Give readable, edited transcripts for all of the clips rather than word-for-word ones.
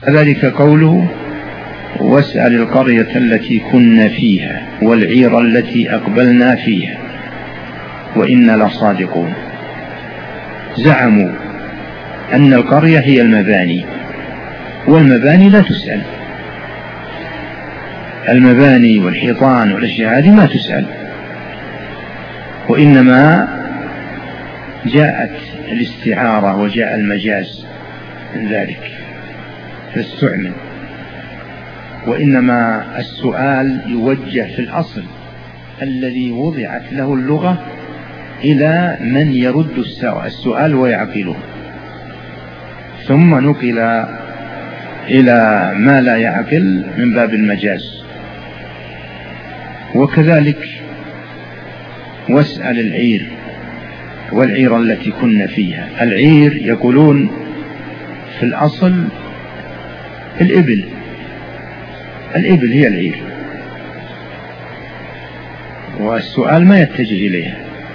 ذلك قوله واسأل القرية التي كنا فيها والعير التي أقبلنا فيها وإنا لصادقون. زعموا أن القرية هي المباني، والمباني لا تسأل، المباني والحيطان والأشياء هذه ما تسأل، وإنما جاءت الاستعارة وجاء المجاز من ذلك فاستعمل. وإنما السؤال يوجه في الأصل الذي وضعت له اللغة إلى من يرد السؤال ويعقله، ثم نقل إلى ما لا يعقل من باب المجاز. وكذلك واسأل العير والعير التي كنا فيها. العير يقولون في الأصل الإبل هي العير، والسؤال ما يتجه إليها،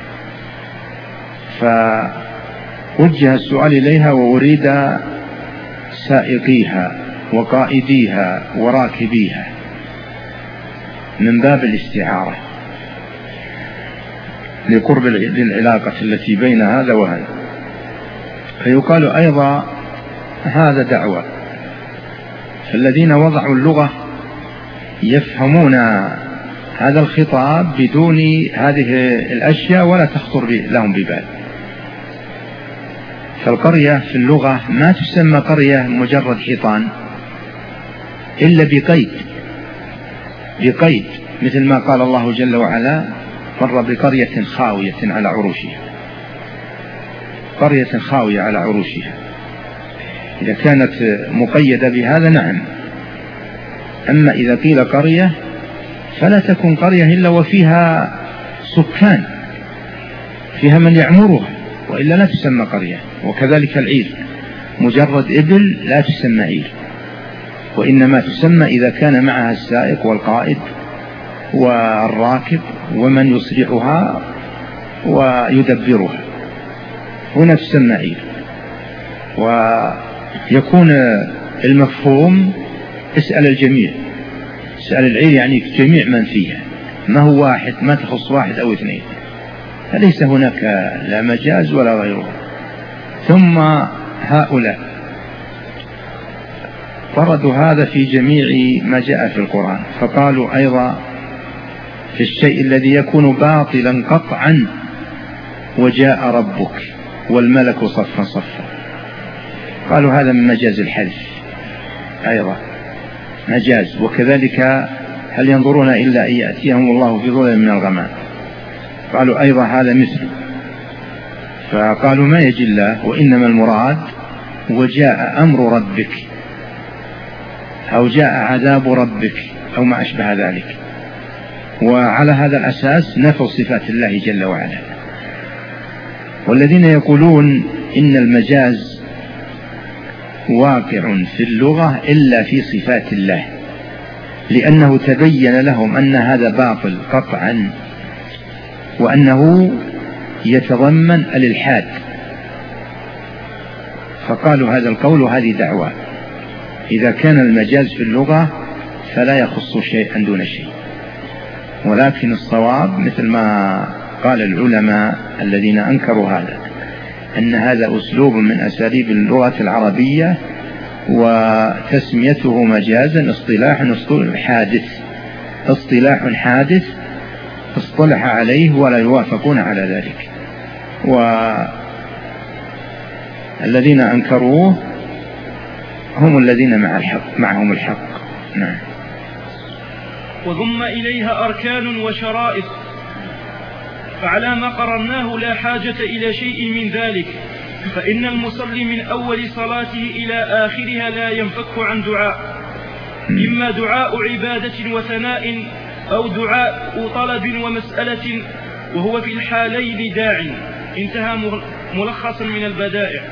فوجه السؤال إليها وأريد سائقيها وقائديها وراكبيها من باب الاستعارة لقرب العلاقة التي بين هذا وهذا. فيقال أيضا هذا دعوة، فالذين وضعوا اللغة يفهمون هذا الخطاب بدون هذه الأشياء ولا تخطر لهم ببال. فالقرية في اللغة ما تسمى قرية مجرد حيطان إلا بقيد، مثل ما قال الله جل وعلا مر بقرية خاوية على عروشها، قرية خاوية على عروشها. إذا كانت مقيدة بهذا نعم، أما إذا قيل قرية فلا تكون قرية إلا وفيها سكان، فيها من يعمرها، وإلا لا تسمى قرية. وكذلك العير مجرد إبل لا تسمى عير، وإنما تسمى إذا كان معها السائق والقائد والراكب ومن يصلحها ويدبرها، هنا تسمى عير. ويكون المفهوم اسأل الجميع، اسأل العير يعني جميع من فيها، ما هو واحد، ما تخص واحد أو اثنين، فليس هناك لا مجاز ولا غيره. ثم هؤلاء طردوا هذا في جميع ما جاء في القرآن، فقالوا أيضا في الشيء الذي يكون باطلا قطعا وجاء ربك والملك صفا صفا، قالوا هذا من مجاز الحذف أيضا مجاز. وكذلك هل ينظرون إلا أن يأتيهم الله في ظلل من الغمام، قالوا أيضا هذا مثل. فقالوا ما يجي الله، وإنما المراد وجاء أمر ربك أو جاء عذاب ربك أو ما أشبه ذلك. وعلى هذا الأساس نفوا صفات الله جل وعلا. والذين يقولون إن المجاز واقع في اللغة إلا في صفات الله، لأنه تبين لهم أن هذا باطل قطعا، وأنه يتضمن الإلحاد، فقالوا هذا القول وهذه دعوة. إذا كان المجاز في اللغة فلا يخص شيئا دون شيء، ولكن الصواب مثل ما قال العلماء الذين أنكروا هذا، أن هذا أسلوب من أساليب اللغة العربية، وتسميته مجازا اصطلاح حادث اصطلح عليه ولا يوافقون على ذلك. والذين أنكروه هم الذين معهم الحق. نعم. وضم إليها أركان وشرائط، فعلى ما قررناه لا حاجة إلى شيء من ذلك، فإن المصلي من أول صلاته إلى آخرها لا ينفك عن دعاء، إما دعاء عبادة وثناء أو دعاء طلب ومسألة، وهو في الحالين داع. انتهى ملخصا من البدائع.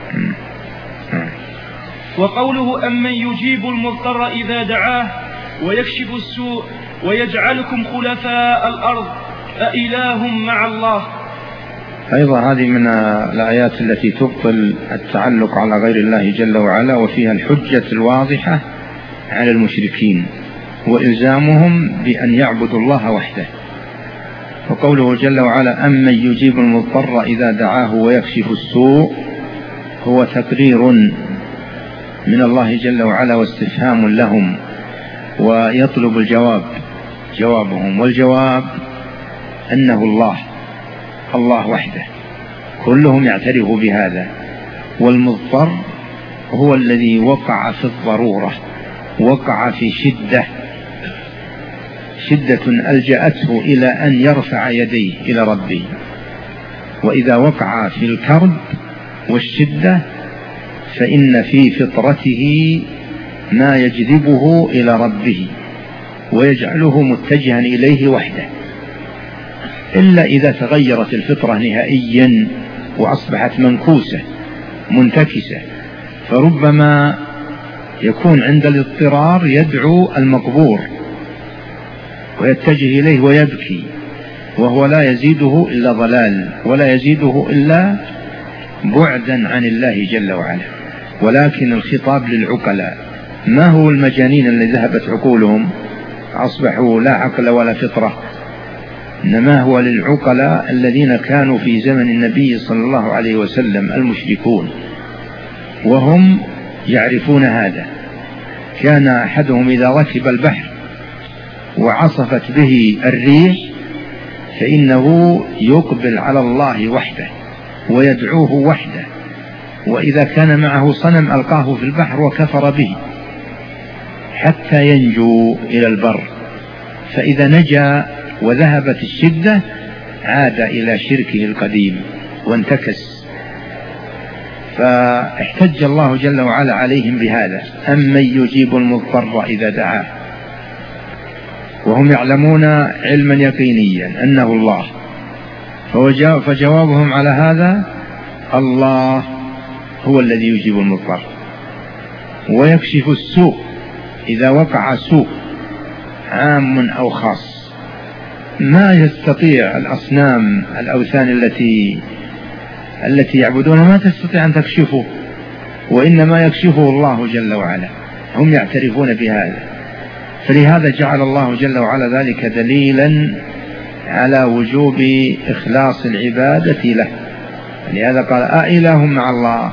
وقوله أمن يجيب المضطر إذا دعاه ويكشف السوء ويجعلكم خلفاء الأرض أإله مع الله، أيضا هذه من الآيات التي تبطل التعلق على غير الله جل وعلا، وفيها الحجة الواضحة على المشركين وإلزامهم بأن يعبدوا الله وحده. وقوله جل وعلا أمن يجيب المضطر إذا دعاه ويكشف السوء هو تقرير من الله جل وعلا واستفهام لهم، ويطلب جوابهم، والجواب أنه الله وحده، كلهم يعترفوا بهذا. والمضطر هو الذي وقع في الضرورة، وقع في شدة ألجأته إلى أن يرفع يديه إلى ربه. وإذا وقع في الكرب والشدة فإن في فطرته ما يجذبه إلى ربه ويجعله متجها إليه وحده، إلا إذا تغيرت الفطرة نهائيا وأصبحت منكوسة منتكسة، فربما يكون عند الاضطرار يدعو المقبور ويتجه إليه ويبكي، وهو لا يزيده إلا ضلال ولا يزيده إلا بعدا عن الله جل وعلا. ولكن الخطاب للعقلاء، ما هو المجانين الذي ذهبت عقولهم أصبحوا لا عقل ولا فطرة، إنما هو للعقلاء الذين كانوا في زمن النبي صلى الله عليه وسلم المشركون، وهم يعرفون هذا. كان أحدهم إذا ركب البحر وعصفت به الريح فإنه يقبل على الله وحده ويدعوه وحده، وإذا كان معه صنم ألقاه في البحر وكفر به حتى ينجو إلى البر، فإذا نجا وذهبت الشدة عاد إلى شركه القديم وانتكس. فاحتج الله جل وعلا عليهم بهذا، أمن يجيب المضطر إذا دعاه، وهم يعلمون علما يقينيا أنه الله. فجوابهم على هذا الله هو الذي يجيب المضطر ويكشف السوء إذا وقع سوء عام أو خاص. ما يستطيع الأوثان التي يعبدونها ما تستطيع أن تكشفه، وإنما يكشفه الله جل وعلا، هم يعترفون بهذا. فلهذا جعل الله جل وعلا ذلك دليلا على وجوب إخلاص العبادة له. لهذا قال أإله مع الله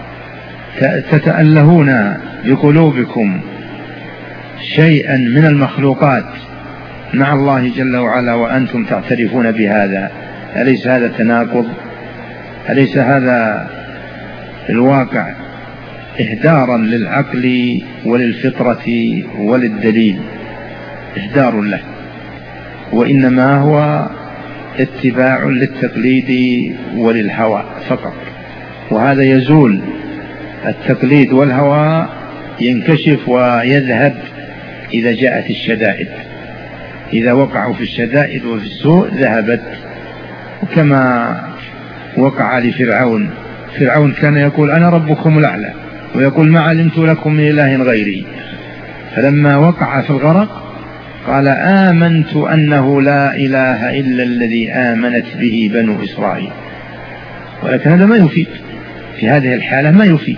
تتألهون بقلوبكم شيئا من المخلوقات مع الله جل وعلا وأنتم تعترفون بهذا؟ أليس هذا تناقض؟ أليس هذا الواقع إهدارا للعقل وللفطرة وللدليل؟ إهدار له، وإنما هو اتباع للتقليد وللهوى فقط، وهذا يزول. التقليد والهوى ينكشف ويذهب إذا جاءت الشدائد، إذا وقعوا في الشدائد وفي السوء ذهبت. وكما وقع لفرعون، فرعون كان يقول أنا ربكم الأعلى، ويقول ما علمت لكم من إله غيري، فلما وقع في الغرق قال آمنت أنه لا إله إلا الذي آمنت به بنو إسرائيل. ولكن هذا ما يفيد في هذه الحالة، ما يفيد.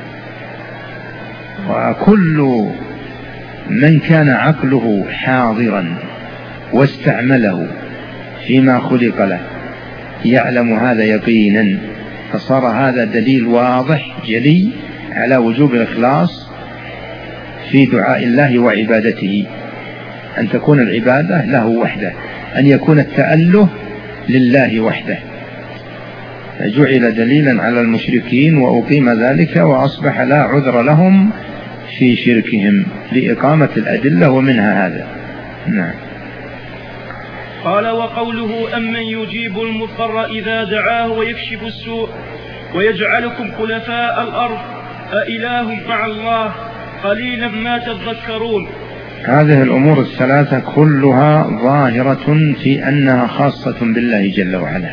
وكل من كان عقله حاضرا واستعمله فيما خلق له يعلم هذا يقينا، فصار هذا دليل واضح جلي على وجوب الإخلاص في دعاء الله وعبادته، أن تكون العبادة له وحده، أن يكون التأله لله وحده. فجعل دليلا على المشركين وأقيم ذلك، وأصبح لا عذر لهم في شركهم لإقامة الأدلة، ومنها هذا. نعم. قال وقوله أمن يجيب المضطر إذا دعاه ويكشف السوء ويجعلكم خلفاء الأرض أإله مع الله قليلا ما تذكرون. هذه الأمور الثلاثة كلها ظاهرة في أنها خاصة بالله جل وعلا.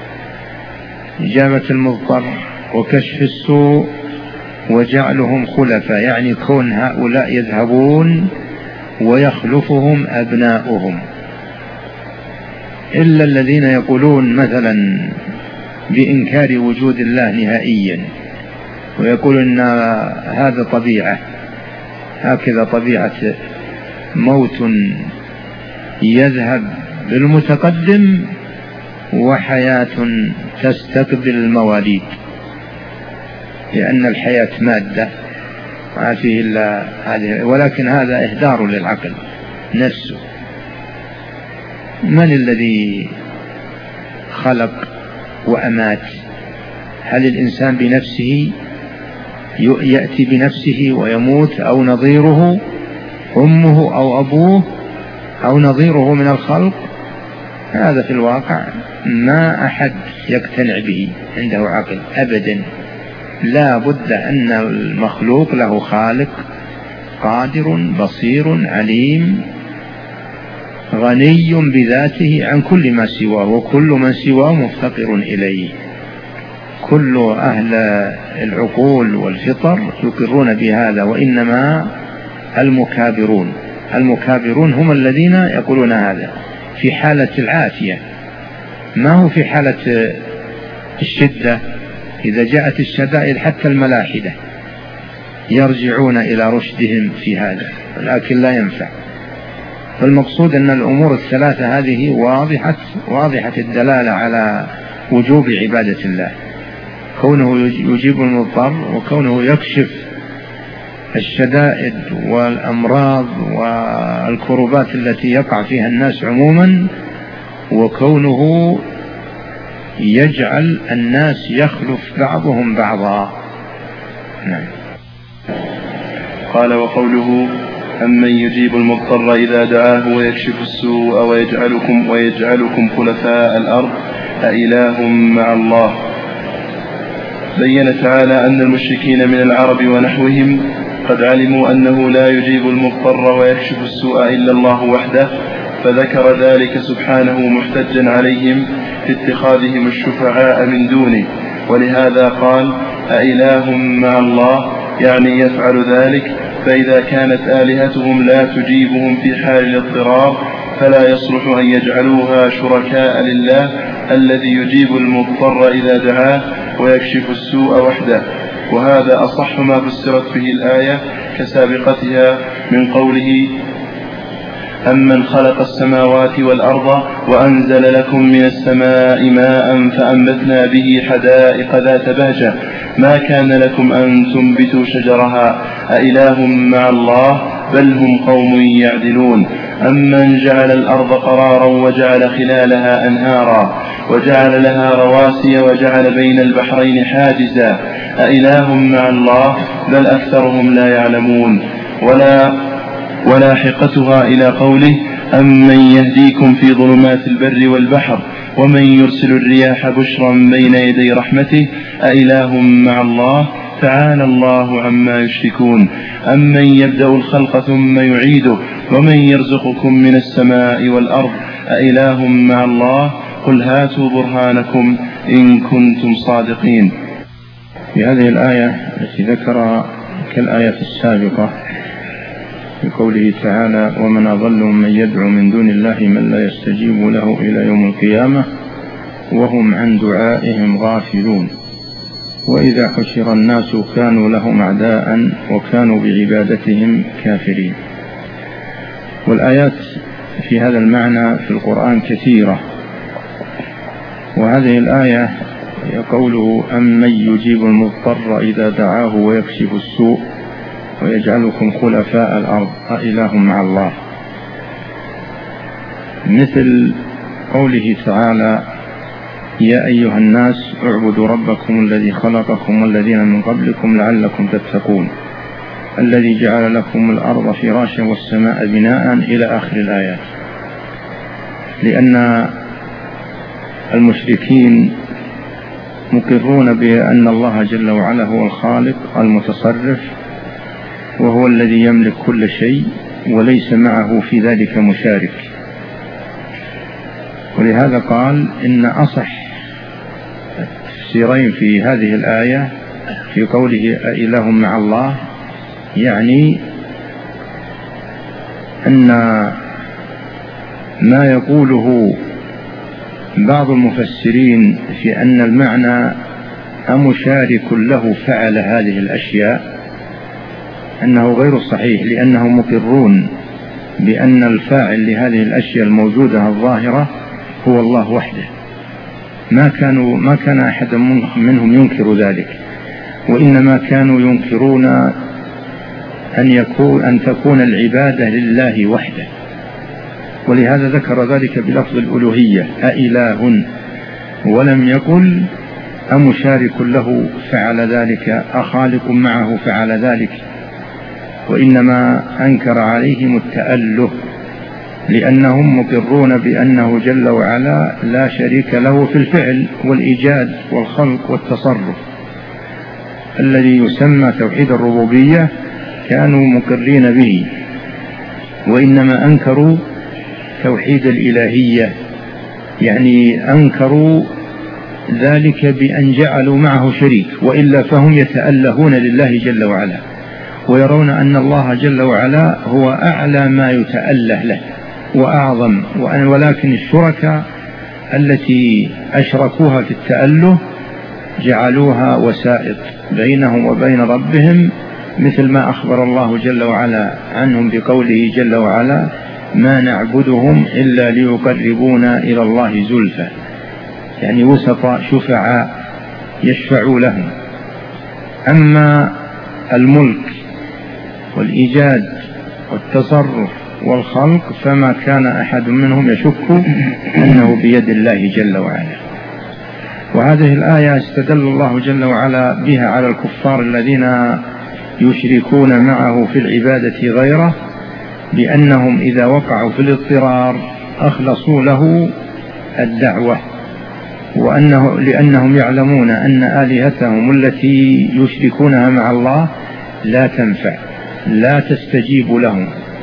إجابة المضطر وكشف السوء وجعلهم خلفاء، يعني كون هؤلاء يذهبون ويخلفهم أبناؤهم، إلا الذين يقولون مثلا بإنكار وجود الله نهائيا، ويقول إن هذا طبيعة، هكذا طبيعة موت يذهب بالمتقدم وحياة تستقبل المواليد، لأن الحياة مادة ما فيه إلا هذه، ولكن هذا إهدار للعقل نفسه. من الذي خلق وأمات؟ هل الإنسان بنفسه يأتي بنفسه ويموت، أو نظيره أمه أو أبوه أو نظيره من الخلق؟ هذا في الواقع ما أحد يقتنع به عنده عقل أبدا. لا بد أن المخلوق له خالق قادر بصير عليم غني بذاته عن كل ما سواه، وكل من سواه مفتقر إليه. كل أهل العقول والفطر يقرون بهذا، وإنما المكابرون هم الذين يقولون هذا في حالة العافية، ما هو في حالة الشدة. إذا جاءت الشدائد حتى الملاحدة يرجعون إلى رشدهم في هذا، لكن لا ينفع. فالمقصود أن الأمور الثلاثة هذه واضحة الدلالة على وجوب عبادة الله، كونه يجيب المضطر، وكونه يكشف الشدائد والأمراض والكروبات التي يقع فيها الناس عموما، وكونه يجعل الناس يخلف بعضهم بعضا. نعم. قال: وقوله: أمن يجيب المضطر إذا دعاه ويكشف السوء ويجعلكم خلفاء الأرض أإله مع الله. بين تعالى أن المشركين من العرب ونحوهم قد علموا أنه لا يجيب المضطر ويكشف السوء إلا الله وحده، فذكر ذلك سبحانه محتجا عليهم في اتخاذهم الشفعاء من دونه، ولهذا قال: أإله مع الله، يعني يفعل ذلك. فإذا كانت آلهتهم لا تجيبهم في حال الاضطرار فلا يصلح أن يجعلوها شركاء لله الذي يجيب المضطر إذا دعاه ويكشف السوء وحده. وهذا أصح ما فسرت به الآية كسابقتها من قوله: أمن خلق السماوات والأرض وأنزل لكم من السماء ماء فأنبتنا به حدائق ذات بهجة ما كان لكم أن تنبتوا شجرها أإله مع الله بل هم قوم يعدلون. أمن جعل الأرض قرارا وجعل خلالها أنهارا وجعل لها رواسي وجعل بين البحرين حاجزا أإله مع الله بل أكثرهم لا يعلمون. ولاحقتها إلى قوله: أمن يهديكم في ظلمات البر والبحر ومن يرسل الرياح بشرا بين يدي رحمته أإله مع الله تعالى الله عما يشركون. أمن يبدأ الخلق ثم يعيده ومن يرزقكم من السماء والأرض أإله مع الله قل هاتوا برهانكم إن كنتم صادقين. في هذه الآية التي ذكر كالآية السابقة في قوله تعالى: ومن أضل من يدعو من دون الله من لا يستجيب له إلى يوم القيامة وهم عن دعائهم غافلون، وإذا حشر الناس كانوا لهم أعداء وكانوا بعبادتهم كافرين. والآيات في هذا المعنى في القرآن كثيرة، وهذه الآية هي قوله: أمن يجيب المضطر إذا دعاه ويكشف السوء ويجعلكم خلفاء الأرض أإله مع الله، مثل قوله تعالى: يا أيها الناس اعبدوا ربكم الذي خلقكم والذين من قبلكم لعلكم تتقون الذي جعل لكم الأرض فراشا والسماء بناء إلى آخر الآيات. لأن المشركين مقرون بأن الله جل وعلا هو الخالق المتصرف، وهو الذي يملك كل شيء وليس معه في ذلك مشارك. ولهذا قال إن أصح التفسيرين في هذه الآية في قوله أإله مع الله، يعني أن ما يقوله بعض المفسرين في أن المعنى أمشارك له فعل هذه الأشياء أنه غير صحيح، لأنهم مقرون بأن الفاعل لهذه الأشياء الموجودة الظاهرة هو الله وحده، ما كان أحد منهم ينكر ذلك، وإنما كانوا ينكرون أن تكون العبادة لله وحده، ولهذا ذكر ذلك بلفظ الألوهية أإله، ولم يقل أمشارك له فعل ذلك، أخالق معه فعل ذلك، وإنما أنكر عليهم التأله، لأنهم مقرون بأنه جل وعلا لا شريك له في الفعل والإيجاد والخلق والتصرف الذي يسمى توحيد الربوبية، كانوا مقرين به، وإنما أنكروا توحيد الإلهية، يعني أنكروا ذلك بأن جعلوا معه شريك، وإلا فهم يتألهون لله جل وعلا، ويرون أن الله جل وعلا هو أعلى ما يتأله له وأعظم، ولكن الشركاء التي أشركوها في التأله جعلوها وسائط بينهم وبين ربهم، مثل ما أخبر الله جل وعلا عنهم بقوله جل وعلا ما نعبدهم إلا ليقربونا إلى الله زلفى، يعني وسطاء شفعاء يشفعوا لهم. أما الملك والإيجاد والتصرف والخلق فما كان أحد منهم يشك أنه بيد الله جل وعلا. وهذه الآية استدل الله جل وعلا بها على الكفار الذين يشركون معه في العبادة غيره، بأنهم إذا وقعوا في الاضطرار أخلصوا له الدعوة، لأنهم يعلمون أن آلهتهم التي يشركونها مع الله لا تنفع، لا تستجيب لهم.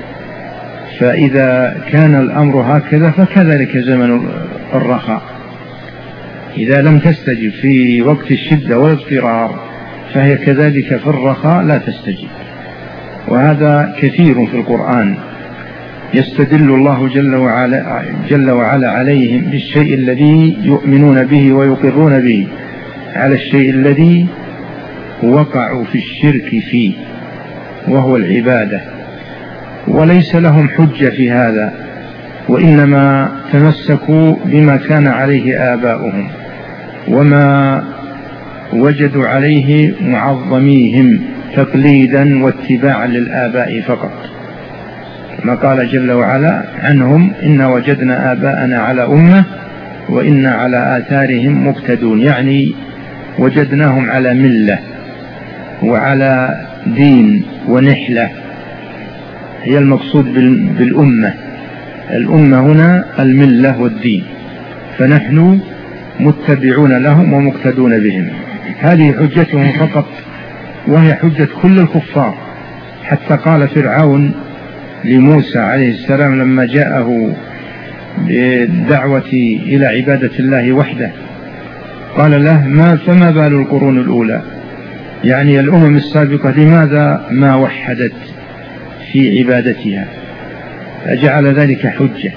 فإذا كان الأمر هكذا فكذلك زمن الرخاء، إذا لم تستجب في وقت الشدة والاضطرار فهي كذلك في الرخاء لا تستجيب. وهذا كثير في القرآن، يستدل الله جل وعلا عليهم بالشيء الذي يؤمنون به ويقرون به على الشيء الذي وقعوا في الشرك فيه وهو العبادة، وليس لهم حجة في هذا، وإنما تمسكوا بما كان عليه آباؤهم وما وجدوا عليه معظميهم تقليدا واتباعا للآباء فقط، ما قال جل وعلا عنهم إنا وجدنا آباءنا على أمة وإنا على آثارهم مقتدون، يعني وجدناهم على ملة وعلى دين ونحلة، هي المقصود بالأمة. الأمة هنا الملة والدين، فنحن متبعون لهم ومقتدون بهم. هذه حجتهم فقط، وهي حجة كل الكفار. حتى قال فرعون لموسى عليه السلام لما جاءه بالدعوة إلى عبادة الله وحده، قال له فما بال القرون الأولى، يعني الأمم السابقة لماذا ما وحدت في عبادتها؟ فجعل ذلك حجة،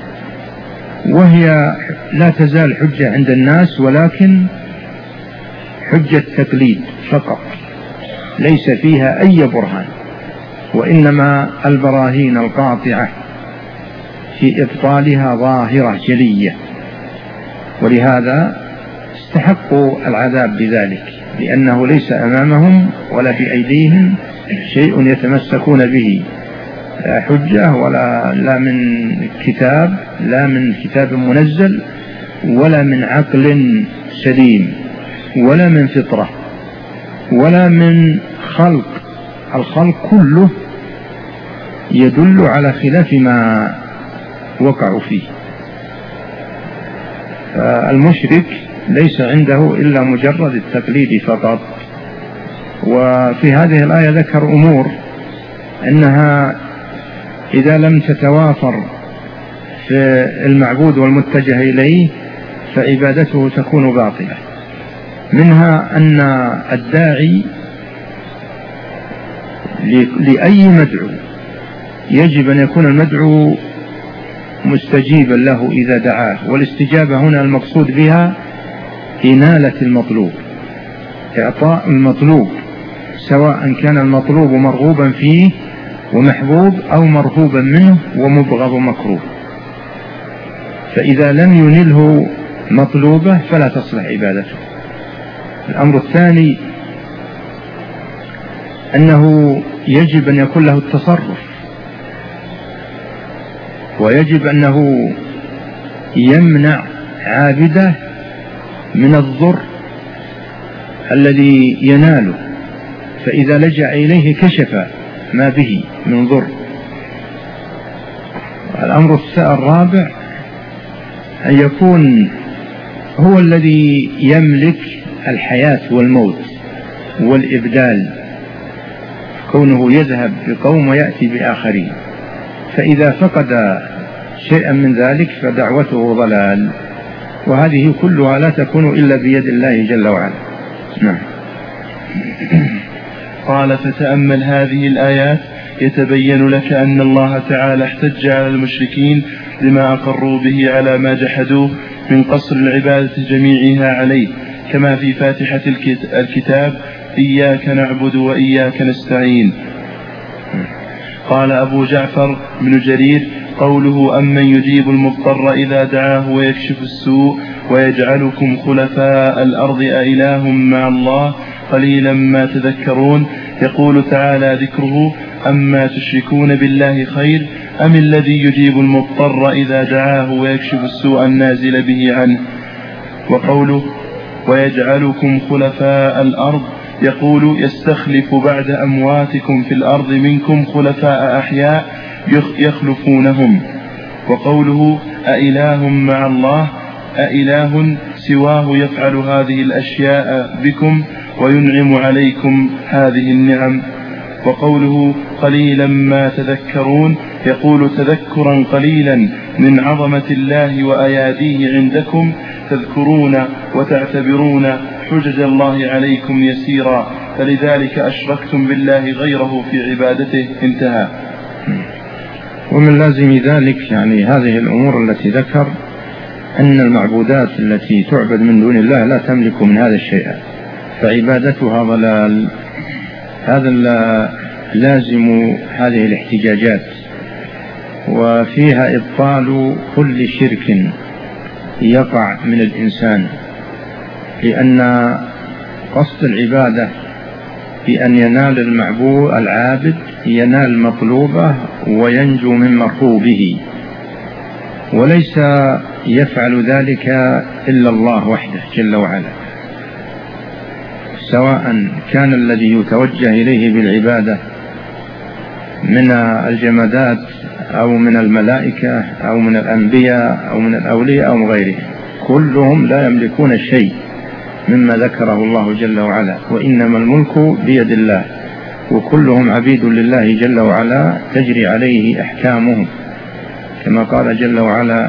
وهي لا تزال حجة عند الناس، ولكن حجة تقليد فقط، ليس فيها أي برهان، وإنما البراهين القاطعة في إبطالها ظاهرة جلية، ولهذا استحقوا العذاب بذلك، لأنه ليس أمامهم ولا بأيديهم شيء يتمسكون به، لا حجة لا من كتاب، لا من كتاب منزل، ولا من عقل سليم، ولا من فطرة، ولا من خلق. الخلق كله يدل على خلاف ما وقعوا فيه. فالمشرك ليس عنده إلا مجرد التقليد فقط. وفي هذه الآية ذكر أمور أنها إذا لم تتوافر في المعبود والمتجه إليه فعبادته تكون باطلة. منها أن الداعي لأي مدعو يجب أن يكون المدعو مستجيبا له إذا دعاه. والاستجابة هنا المقصود بها إنالة المطلوب، إعطاء المطلوب، سواء كان المطلوب مرغوبا فيه ومحبوب أو مرهوبا منه ومبغض ومكروه. فإذا لم ينله مطلوبه فلا تصلح عبادته. الأمر الثاني أنه يجب أن يكون له التصرف، ويجب أنه يمنع عابده من الضر الذي يناله، فإذا لجأ إليه كشف ما به من ضر. الأمر الرابع أن يكون هو الذي يملك الحياة والموت والإبدال، كونه يذهب بقوم ويأتي بآخرين، فإذا فقد شيئا من ذلك فدعوته ضلال، وهذه كلها لا تكون إلا بيد الله جل وعلا. نعم. قال: فتأمل هذه الآيات يتبين لك أن الله تعالى احتج على المشركين لما أقروا به على ما جحدوه من قصر العبادة جميعها عليه، كما في فاتحة الكتاب: إياك نعبد وإياك نستعين. قال أبو جعفر بن جرير: قوله أمن يجيب المضطر إذا دعاه ويكشف السوء ويجعلكم خلفاء الأرض أإله مع الله قليلا ما تذكرون، يقول تعالى ذكره: أما تشركون بالله خير أم الذي يجيب المضطر إذا دعاه ويكشف السوء النازل به عنه. وقوله ويجعلكم خلفاء الأرض يقول يستخلف بعد أمواتكم في الأرض منكم خلفاء أحياء يخلفونهم. وقوله أإله مع الله أإله سواه يفعل هذه الأشياء بكم وينعم عليكم هذه النعم. وقوله قليلا ما تذكرون يقول تذكرا قليلا من عظمة الله وأياديه عندكم تذكرون وتعتبرون حجج الله عليكم يسيرا، فلذلك أشركتم بالله غيره في عبادته. انتهى. ومن لازم ذلك يعني هذه الأمور التي ذكر أن المعبودات التي تعبد من دون الله لا تملك من هذا الشيء، فعبادتها ضلال. هذا لازم هذه الاحتجاجات، وفيها إبطال كل شرك يقع من الإنسان، لأن قصد العبادة بأن ينال المعبود العابد ينال مطلوبه وينجو من مرهوبه، وليس يفعل ذلك إلا الله وحده جل وعلا، سواء كان الذي يتوجه إليه بالعبادة من الجمادات أو من الملائكة أو من الأنبياء أو من الأولياء أو غيرهم، كلهم لا يملكون شيء مما ذكره الله جل وعلا، وإنما الملك بيد الله، وكلهم عبيد لله جل وعلا تجري عليه أحكامهم، كما قال جل وعلا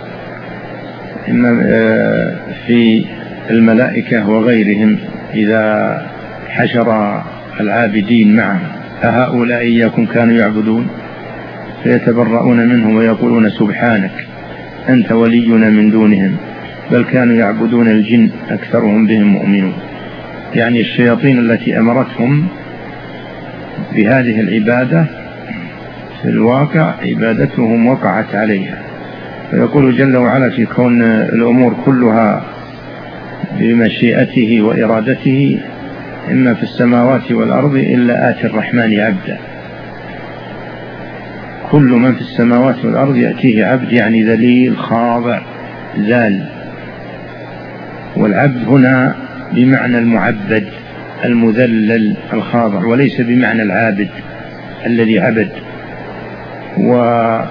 إن في الملائكة وغيرهم إذا حشر العابدين معه أهؤلاء إياكم كانوا يعبدون فيتبرؤون منهم ويقولون سبحانك أنت ولينا من دونهم بل كانوا يعبدون الجن أكثرهم بهم مؤمنون. يعني الشياطين التي أمرتهم بهذه العبادة في الواقع عبادتهم وقعت عليها، فيقول جل وعلا في كون الأمور كلها بمشيئته وإرادته إما في السماوات والأرض إلا آتي الرحمن عبدا، كل من في السماوات والأرض يأتيه عبد، يعني ذليل خاضع ذال. والعبد هنا بمعنى المعبد المذلل الخاضع، وليس بمعنى العابد الذي عبد. ولأن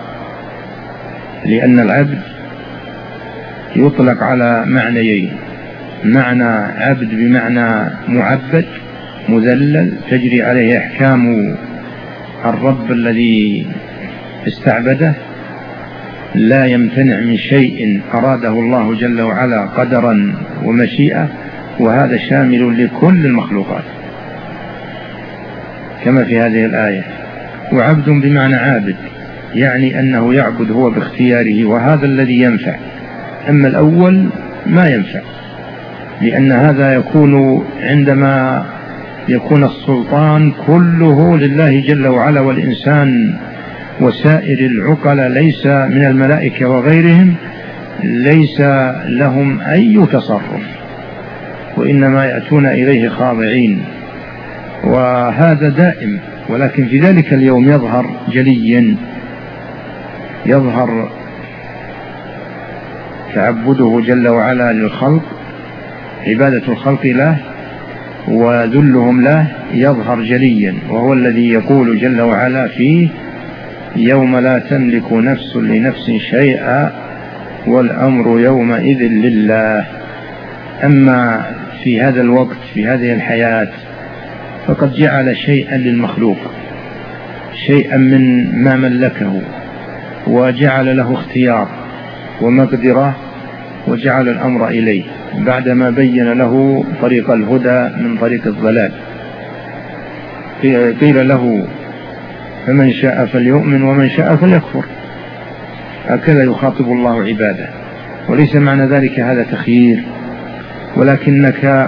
العبد يطلق على معنيين: معنى عبد بمعنى معبد مذلل تجري عليه أحكام الرب الذي استعبده، لا يمتنع من شيء أراده الله جل وعلا قدرا ومشيئة، وهذا شامل لكل المخلوقات كما في هذه الآية. وعبد بمعنى عابد يعني أنه يعبد هو باختياره، وهذا الذي ينفع. أما الأول ما ينفع، لأن هذا يكون عندما يكون السلطان كله لله جل وعلا، والإنسان وسائر العقل ليس من الملائكة وغيرهم ليس لهم أي تصرف، وإنما يأتون إليه خاضعين، وهذا دائم. ولكن في ذلك اليوم يظهر جليا، يظهر تعبده جل وعلا للخلق، عبادة الخلق له وذلهم له يظهر جليا، وهو الذي يقول جل وعلا فيه: يوم لا تملك نفس لنفس شيئا والأمر يومئذ لله. أما في هذا الوقت في هذه الحياة فقد جعل شيئا للمخلوق، شيئا من ما ملكه، وجعل له اختيار ومقدرة، وجعل الأمر إليه بعدما بين له طريق الهدى من طريق الضلال. قيل له: فمن شاء فليؤمن ومن شاء فليكفر. هكذا يخاطب الله عباده، وليس معنى ذلك هذا تخيير، ولكنك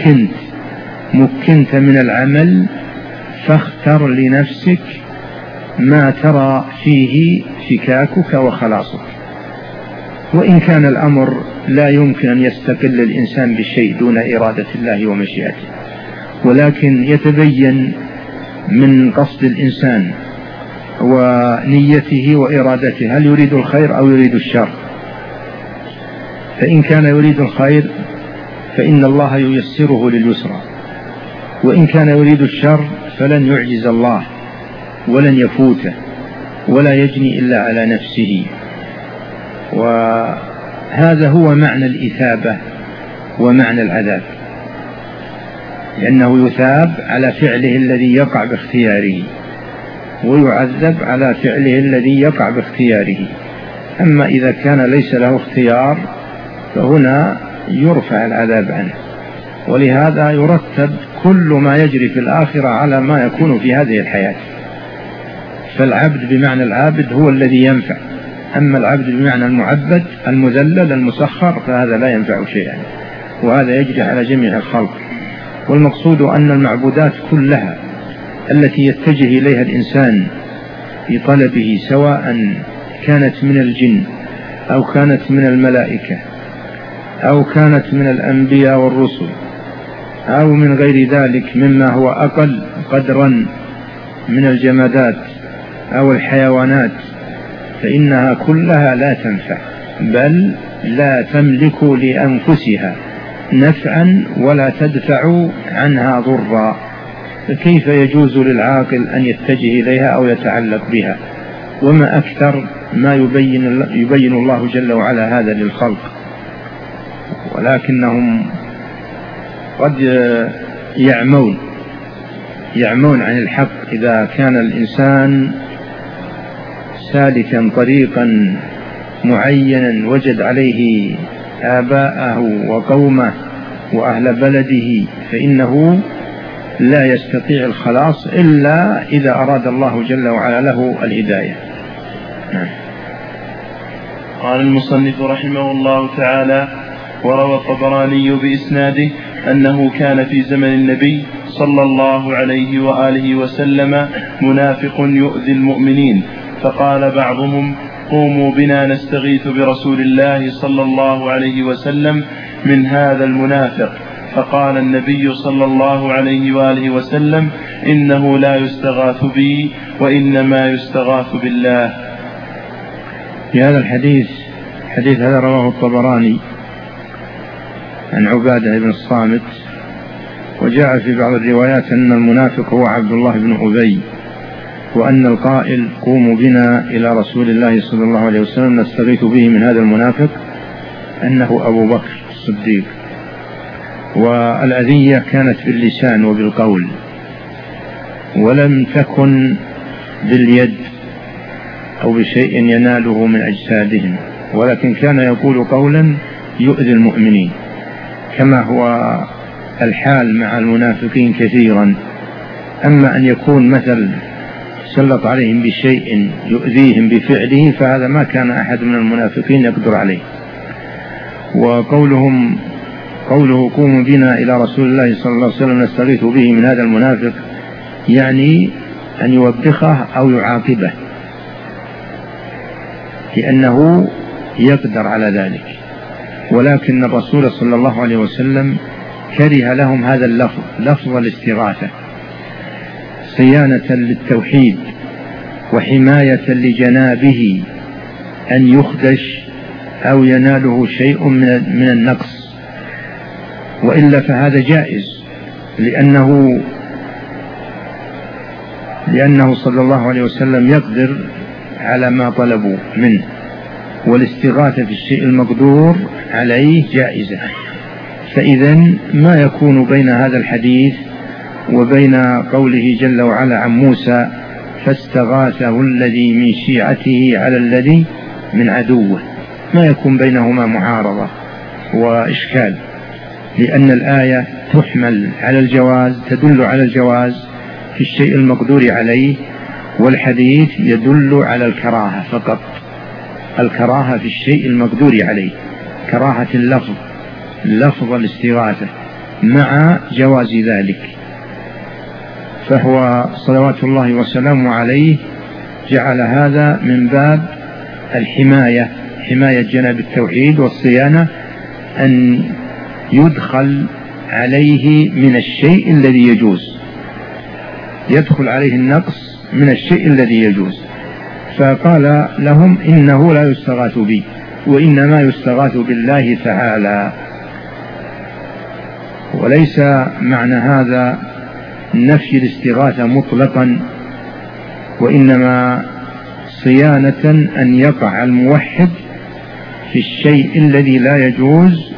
مكنت من العمل، فاختر لنفسك ما ترى فيه فكاكك وخلاصك. وإن كان الأمر لا يمكن أن يستقل الإنسان بالشيء دون إرادة الله ومشيئته، ولكن يتبين من قصد الإنسان ونيته وإرادته، هل يريد الخير أو يريد الشر. فإن كان يريد الخير فإن الله ييسره لليسرى، وإن كان يريد الشر فلن يعجز الله ولن يفوته ولا يجني إلا على نفسه. وهذا هو معنى الإثابة ومعنى العذاب، لأنه يثاب على فعله الذي يقع باختياره، ويعذب على فعله الذي يقع باختياره. أما إذا كان ليس له اختيار فهنا يرفع العذاب عنه. ولهذا يرتب كل ما يجري في الآخرة على ما يكون في هذه الحياة. فالعبد بمعنى العابد هو الذي ينفع، أما العبد بمعنى المعبد المذلل المسخر فهذا لا ينفع شيئا، وهذا يجري على جميع الخلق. والمقصود أن المعبودات كلها التي يتجه إليها الإنسان في طلبه، سواء كانت من الجن أو كانت من الملائكة أو كانت من الأنبياء والرسل أو من غير ذلك مما هو أقل قدرا من الجمادات أو الحيوانات، فإنها كلها لا تنفع، بل لا تملك لأنفسها نفعا ولا تدفع عنها ضرا. فكيف يجوز للعاقل أن يتجه إليها أو يتعلق بها؟ وما أكثر ما يبين الله جل وعلا هذا للخلق، ولكنهم قد يعمون عن الحق. إذا كان الإنسان سالكا طريقا معينا وجد عليه آباءه وقومه وأهل بلده، فإنه لا يستطيع الخلاص إلا إذا أراد الله جل وعلا له الهداية. قال المصنف رحمه الله تعالى: وروى الطبراني بإسناده أنه كان في زمن النبي صلى الله عليه وآله وسلم منافق يؤذي المؤمنين، فقال بعضهم: قوموا بنا نستغيث برسول الله صلى الله عليه وسلم من هذا المنافق. فقال النبي صلى الله عليه وآله وسلم: إنه لا يستغاث بي وإنما يستغاث بالله. في هذا الحديث هذا رواه الطبراني عن عبادة بن الصامت، وجاء في بعض الروايات أن المنافق هو عبد الله بن أبي، وأن القائل قوموا بنا إلى رسول الله صلى الله عليه وسلم نستغيث به من هذا المنافق أنه أبو بكر الصديق. والأذية كانت باللسان وبالقول، ولم تكن باليد أو بشيء يناله من أجسادهم، ولكن كان يقول قولا يؤذي المؤمنين، كما هو الحال مع المنافقين كثيرا. أما أن يكون مثل سلط عليهم بشيء يؤذيهم بفعله، فهذا ما كان أحد من المنافقين يقدر عليه. وقوله قوموا بنا إلى رسول الله صلى الله عليه وسلم نستغيث به من هذا المنافق، يعني أن يوبخه أو يعاقبه، لأنه يقدر على ذلك. ولكن الرسول صلى الله عليه وسلم كره لهم هذا اللفظ، لفظ الاستغاثة، صيانة للتوحيد وحماية لجنابه أن يخدش أو يناله شيء من النقص، وإلا فهذا جائز، لأنه صلى الله عليه وسلم يقدر على ما طلبوا منه، والاستغاثة في الشيء المقدور عليه جائزة. فإذا ما يكون بين هذا الحديث وبين قوله جل وعلا عن موسى فاستغاثه الذي من شيعته على الذي من عدوه، ما يكون بينهما معارضة وإشكال، لأن الآية تحمل على الجواز، تدل على الجواز في الشيء المقدور عليه، والحديث يدل على الكراهة فقط، الكراهة في الشيء المقدور عليه، كراهة اللفظ، لفظ الاستغاثة مع جواز ذلك. فهو صلوات الله وسلامه عليه جعل هذا من باب الحماية، حماية جناب التوحيد والصيانة، أن يدخل عليه من الشيء الذي يجوز، يدخل عليه النقص من الشيء الذي يجوز. فقال لهم إنه لا يستغاث بي، وإنما يستغاث بالله تعالى. وليس معنى هذا نفي الاستغاثة مطلقا، وإنما صيانة أن يقع الموحد في الشيء الذي لا يجوز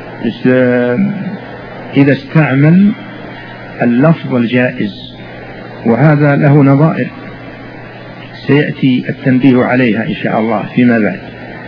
إذا استعمل اللفظ الجائز، وهذا له نظائر سيأتي التنبيه عليها إن شاء الله فيما بعد.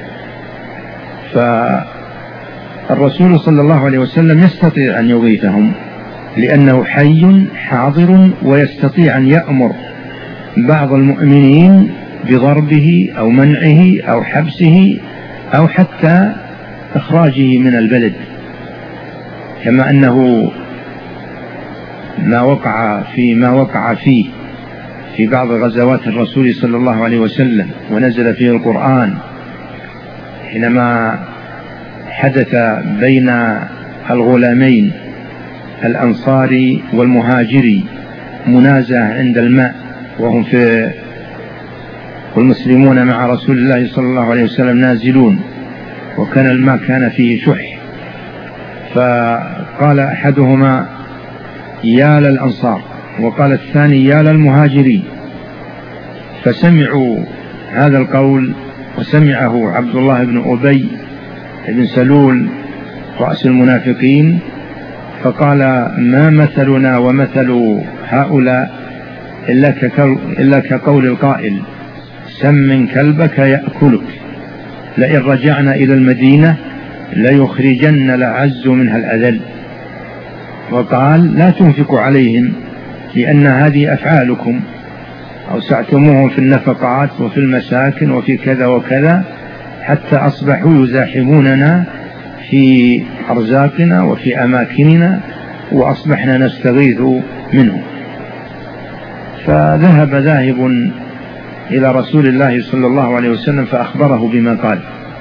فالرسول صلى الله عليه وسلم يستطيع أن يغيثهم، لأنه حي حاضر، ويستطيع أن يأمر بعض المؤمنين بضربه أو منعه أو حبسه أو حتى إخراجه من البلد، كما أنه ما وقع فيه في بعض غزوات الرسول صلى الله عليه وسلم ونزل فيه القرآن، حينما حدث بين الغلامين الأنصاري والمهاجري منازعة عند الماء، وهم والمسلمون مع رسول الله صلى الله عليه وسلم نازلون، وكان الماء كان فيه شح، فقال أحدهما يا للأنصار، وقال الثاني يا للمهاجرين، فسمعوا هذا القول، وسمعه عبد الله بن أبي بن سلول رأس المنافقين، فقال ما مثلنا ومثل هؤلاء إلا كقول القائل سمن كلبك يأكلك، لئن رجعنا إلى المدينة ليخرجن الأعز منها الأذل. وقال لا تنفقوا عليهم لأن هذه أفعالكم، أوسعتموهم في النفقات وفي المساكن وفي كذا وكذا، حتى أصبحوا يزاحموننا في أرزاقنا وفي أماكننا، وأصبحنا نستغيث منهم. فذهب ذاهب إلى رسول الله صلى الله عليه وسلم فأخبره بما قال،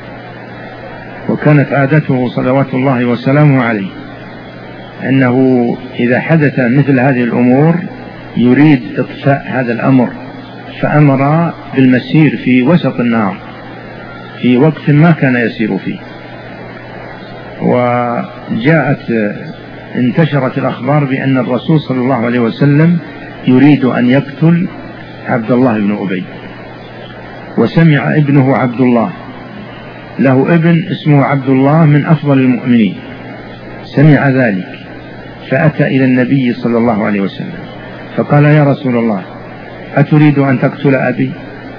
وكانت عادته صلوات الله وسلامه عليه أنه إذا حدث مثل هذه الأمور يريد إطفاء هذا الأمر، فأمر بالمسير في وسط النار في وقت ما كان يسير فيه. انتشرت الأخبار بأن الرسول صلى الله عليه وسلم يريد أن يقتل عبد الله بن أبي، وسمع ابنه عبد الله، له ابن اسمه عبد الله من أفضل المؤمنين، سمع ذلك فأتى إلى النبي صلى الله عليه وسلم فقال يا رسول الله أتريد أن تقتل أبي؟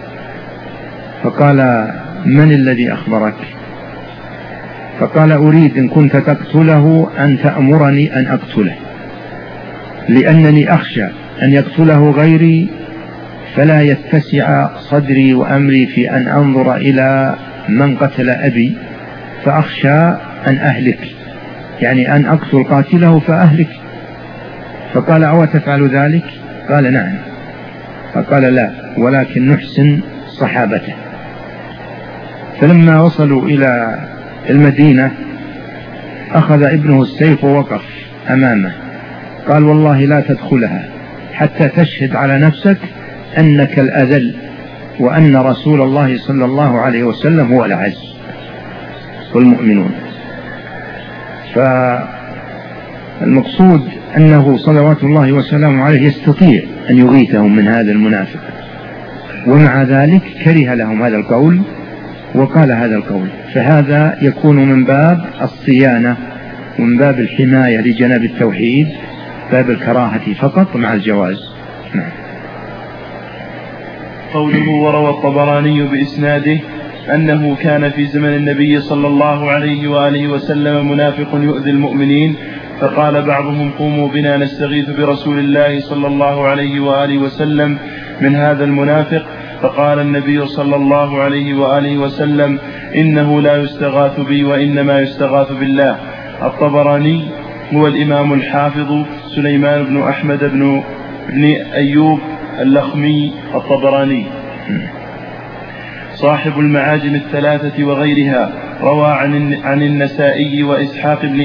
فقال من الذي أخبرك؟ فقال أريد إن كنت تقتله أن تأمرني أن أقتله، لأنني أخشى أن يقتله غيري فلا يتسع صدري وأمري في أن أنظر إلى من قتل أبي فأخشى أن أهلك، يعني أن أقتل قاتله فأهلك. فقال: أو تفعل ذلك؟ قال: نعم. فقال: لا، ولكن نحسن صحابته. فلما وصلوا إلى المدينة أخذ ابنه السيف ووقف أمامه، قال: والله لا تدخلها حتى تشهد على نفسك أنك الأذل وأن رسول الله صلى الله عليه وسلم هو الأعز والمؤمنون. فالمقصود أنه صلوات الله وسلامه عليه يستطيع أن يغيثهم من هذا المنافق، ومع ذلك كره لهم هذا القول وقال هذا القول. فهذا يكون من باب الصيانة ومن باب الحماية لجناب التوحيد، باب الكراهة فقط مع الجواز. نعم. قوله: وروى الطبراني بإسناده أنه كان في زمن النبي صلى الله عليه وآله وسلم منافق يؤذي المؤمنين، فقال بعضهم: قوموا بنا نستغيث برسول الله صلى الله عليه وآله وسلم من هذا المنافق. فقال النبي صلى الله عليه وآله وسلم: إنه لا يستغاث بي وإنما يستغاث بالله. الطبراني هو الإمام الحافظ سليمان بن أحمد بن أيوب اللخمي الطبراني صاحب المعاجم الثلاثة وغيرها. روى عن النسائي وإسحاق بن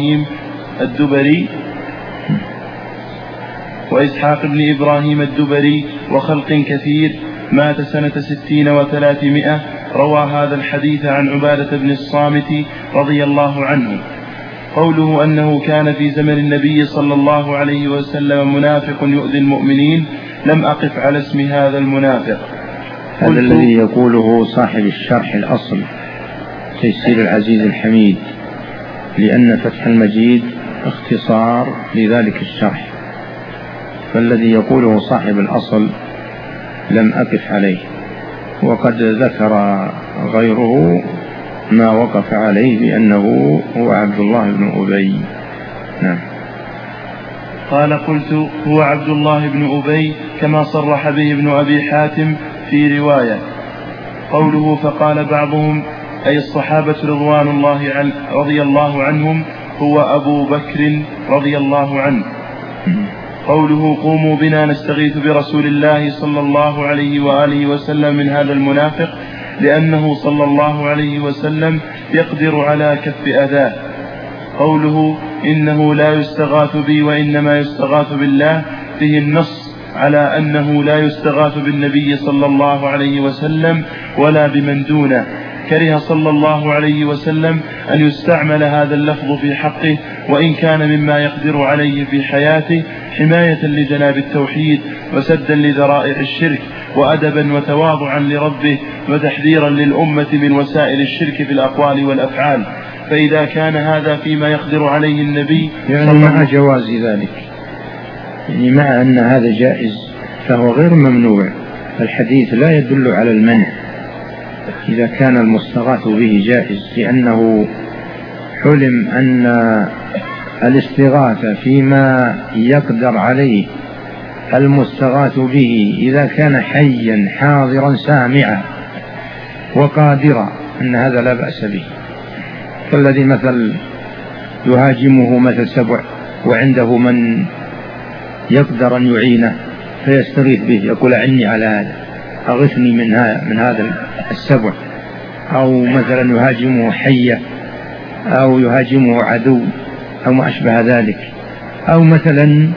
إبراهيم الدبري وخلق كثير، مات سنة 60 و300. روى هذا الحديث عن عبادة بن الصامت رضي الله عنه. قوله أنه كان في زمن النبي صلى الله عليه وسلم منافق يؤذي المؤمنين، لم أقف على اسم هذا المنافق. هذا الذي يقوله صاحب الشرح الأصل تيسير العزيز الحميد، لأن فتح المجيد اختصار لذلك الشرح، فالذي يقوله صاحب الأصل لم أقف عليه، وقد ذكر غيره ما وقف عليه بأنه هو عبد الله بن أبي. نعم. قال: قلت: هو عبد الله بن أبي كما صرح به ابن أبي حاتم في رواية. قوله: فقال بعضهم، أي الصحابة رضي الله عنهم، هو أبو بكر رضي الله عنه. قوله: قوموا بنا نستغيث برسول الله صلى الله عليه وآله وسلم من هذا المنافق، لأنه صلى الله عليه وسلم يقدر على كف أذاه. قوله: إنه لا يستغاث بي وإنما يستغاث بالله، فيه النص على أنه لا يستغاث بالنبي صلى الله عليه وسلم ولا بمن دونه. كره صلى الله عليه وسلم أن يستعمل هذا اللفظ في حقه، وإن كان مما يقدر عليه في حياته، حماية لجناب التوحيد وسدا لذرائع الشرك، وأدبا وتواضعا لربه، وتحذيرا للأمة من وسائل الشرك في الأقوال والأفعال. فإذا كان هذا فيما يقدر عليه النبي يعني مع جواز ذلك، يعني مع أن هذا جائز فهو غير ممنوع. الحديث لا يدل على المنع إذا كان المستغاث به جائز، لأنه حلم أن الاستغاثة فيما يقدر عليه المستغاث به إذا كان حيا حاضرا سامعا وقادرا أن هذا لا بأس به، كالذي مثل يهاجمه مثل سبع وعنده من يقدر أن يعينه فيستغيث به، يقول: أعني على هذا، أغثني من هذا السبع. أو مثلا يهاجمه حية أو يهاجمه عدو أو ما أشبه ذلك. أو مثلا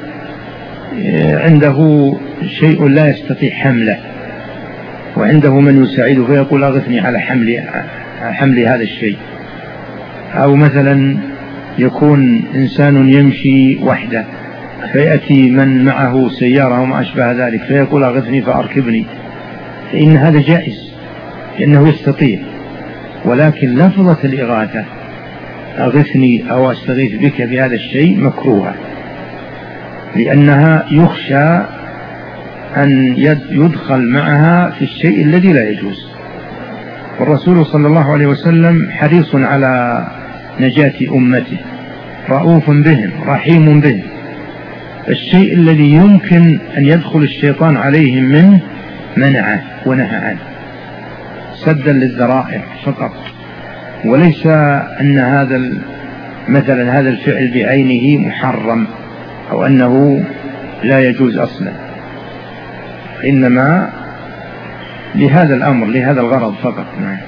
عنده شيء لا يستطيع حمله وعنده من يساعده فيقول: أغثني على حمل هذا الشيء. أو مثلا يكون إنسان يمشي وحده فيأتي من معه سيارة وما أشبه ذلك فيقول: أغثني فأركبني. فإن هذا جائز لأنه يستطيع، ولكن لفظة الإغاثة أغثني أو أستغيث بك بهذا الشيء مكروهة، لأنها يخشى أن يدخل معها في الشيء الذي لا يجوز. والرسول صلى الله عليه وسلم حريص على نجاة أمته، رؤوف بهم رحيم بهم. الشيء الذي يمكن أن يدخل الشيطان عليهم منه منعه ونهى عنه سدا للذرائع فقط، وليس أن مثلا هذا الفعل بعينه محرم أو أنه لا يجوز أصلا، إنما لهذا الأمر لهذا الغرض فقط.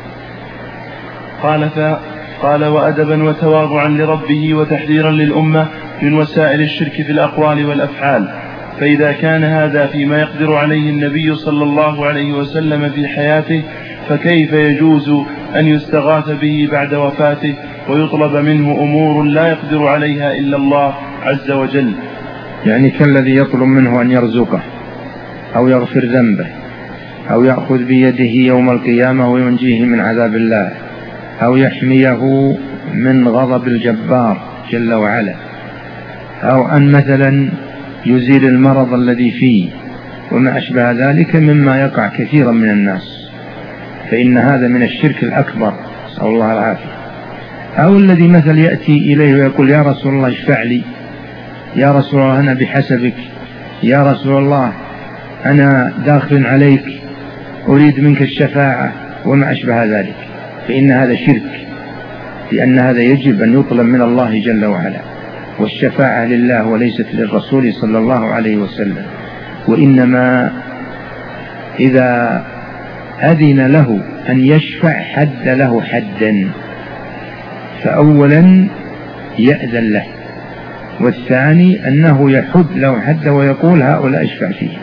قال وأدبا وتواضعا لربه وتحذيرا للأمة من وسائل الشرك في الأقوال والأفعال. فإذا كان هذا فيما يقدر عليه النبي صلى الله عليه وسلم في حياته، فكيف يجوز أن يستغاث به بعد وفاته ويطلب منه أمور لا يقدر عليها إلا الله عز وجل؟ يعني كالذي يطلب منه أن يرزقه أو يغفر ذنبه أو يأخذ بيده يوم القيامة وينجيه من عذاب الله أو يحميه من غضب الجبار جل وعلا، أو أن مثلا يزيل المرض الذي فيه وما أشبه ذلك مما يقع كثيرا من الناس، فإن هذا من الشرك الأكبر، نسأل الله العافية. أو الذي مثل يأتي إليه ويقول يا رسول الله اشفع لي، يا رسول الله أنا بحسبك، يا رسول الله أنا داخل عليك أريد منك الشفاعة وما أشبه ذلك، فإن هذا شرك، لأن هذا يجب أن يطلب من الله جل وعلا، والشفاعة لله وليست للرسول صلى الله عليه وسلم. وإنما إذا أذن له أن يشفع حد له حدا، فأولا يأذن له، والثاني أنه يحد له حد ويقول هؤلاء اشفع فيه.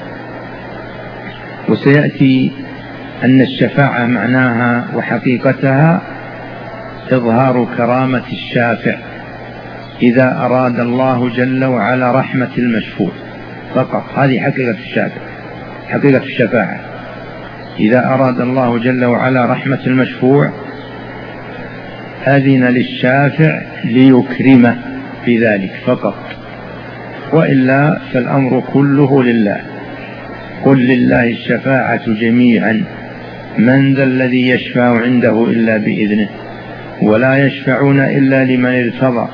وسيأتي أن الشفاعة معناها وحقيقتها إظهار كرامة الشافع إذا أراد الله جل وعلا رحمة المشفوع فقط. هذه حقيقة الشافع، حقيقة الشفاعة. إذا أراد الله جل وعلا رحمة المشفوع أذن للشافع ليكرمه بذلك فقط، وإلا فالأمر كله لله. قل لله الشفاعة جميعا من ذا الذي يشفع عنده إلا بإذنه ولا يشفعون إلا لمن ارتضى.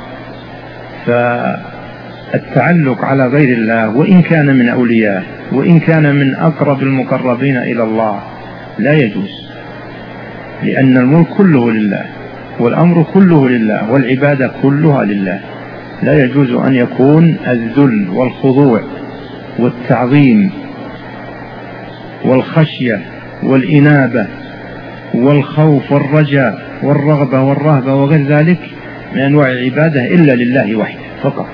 فالتعلق على غير الله وإن كان من أولياء وإن كان من أقرب المقربين إلى الله لا يجوز، لأن الملك كله لله والأمر كله لله والعبادة كلها لله. لا يجوز أن يكون الذل والخضوع والتعظيم والخشية والإنابة والخوف والرجاء والرغبة والرهبة وغير ذلك من أنواع العبادة إلا لله وحده فقط.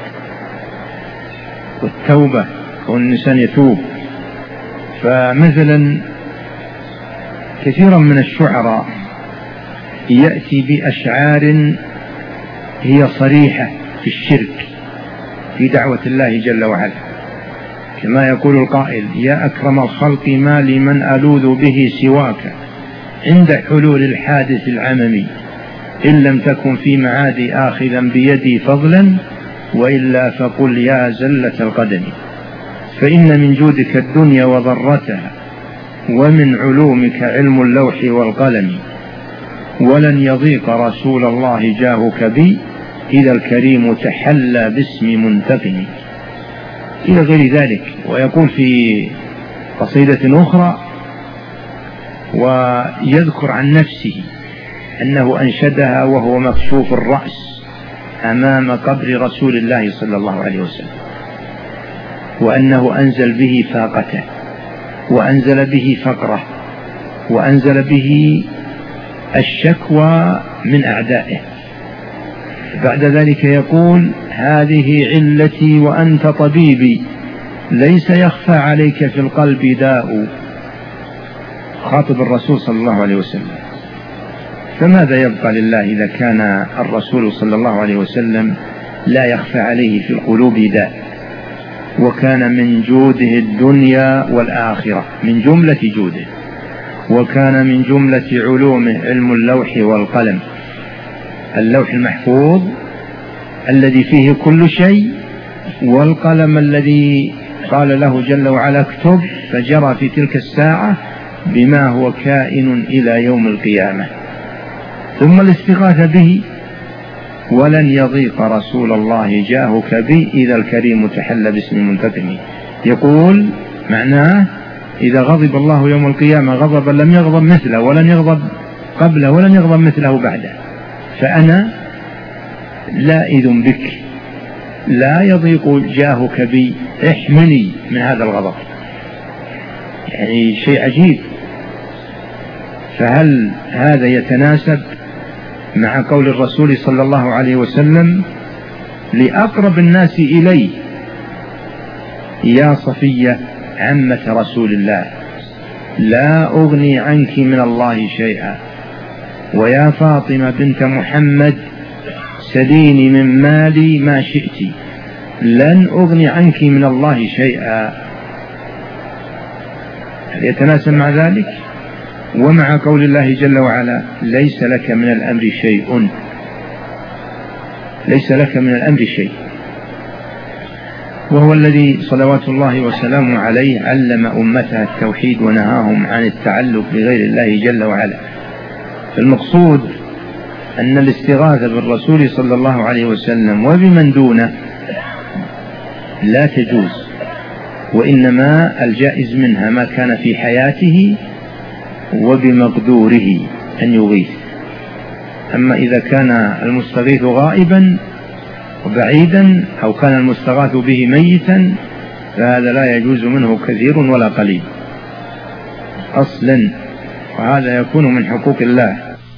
والتوبة كون الإنسان يتوب. فمثلا كثيرا من الشعراء يأتي بأشعار هي صريحة في الشرك في دعوة الله جل وعلا، كما يقول القائل يا أكرم الخلق ما لمن ألوذ به سواك عند حلول الحادث العممي إن لم تكن في معادي آخذا بيدي فضلا وإلا فقل يا زلة القدم. فإن من جودك الدنيا وضرتها ومن علومك علم اللوح والقلم ولن يضيق رسول الله جاهك بي إذا الكريم تحلى باسم منتقم إلى غير ذلك. ويقول في قصيدة أخرى ويذكر عن نفسه أنه أنشدها وهو مكشوف الرأس أمام قبر رسول الله صلى الله عليه وسلم، وأنه أنزل به فاقته وأنزل به فقره وأنزل به الشكوى من أعدائه. بعد ذلك يقول هذه علتي وأنت طبيبي ليس يخفى عليك في القلب داء، خاطب الرسول صلى الله عليه وسلم. فماذا يبقى لله إذا كان الرسول صلى الله عليه وسلم لا يخفى عليه في القلوب داء، وكان من جوده الدنيا والآخرة من جملة جوده، وكان من جملة علومه علم اللوح والقلم، اللوح المحفوظ الذي فيه كل شيء، والقلم الذي قال له جل وعلا اكتب فجرى في تلك الساعة بما هو كائن إلى يوم القيامة. ثم الاستغاثة به ولن يضيق رسول الله جاهك بي إذا الكريم تحلى باسم منتقم. يقول معناه إذا غضب الله يوم القيامة غضبا لم يغضب مثله ولن يغضب قبله ولن يغضب مثله بعده. فأنا لائذ بك، لا يضيق جاهك بي، احمني من هذا الغضب. يعني شيء عجيب. فهل هذا يتناسب مع قول الرسول صلى الله عليه وسلم لأقرب الناس إليه: يا صفية عمة رسول الله لا أغني عنك من الله شيئا، ويا فاطمة بنت محمد سليني من مالي ما شئت لن أغني عنك من الله شيئا. هل يتناسب مع ذلك؟ ومع قول الله جل وعلا: ليس لك من الأمر شيء، ليس لك من الأمر شيء، وهو الذي صلوات الله وسلامه عليه علم أمته التوحيد ونهاهم عن التعلق بغير الله جل وعلا. فالمقصود أن الاستغاثة بالرسول صلى الله عليه وسلم وبمن دونه لا تجوز، وإنما الجائز منها ما كان في حياته وبمقدوره أن يغيث. أما إذا كان المستغيث غائبا وبعيدا أو كان المستغاث به ميتا فهذا لا يجوز منه كثير ولا قليل أصلا، وهذا يكون من حقوق الله.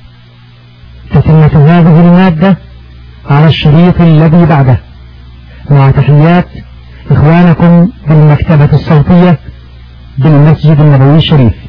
تتمة هذه المادة على الشريط الذي بعده، مع تحيات إخوانكم بالمكتبة الصوتية بالمسجد النبوي الشريف.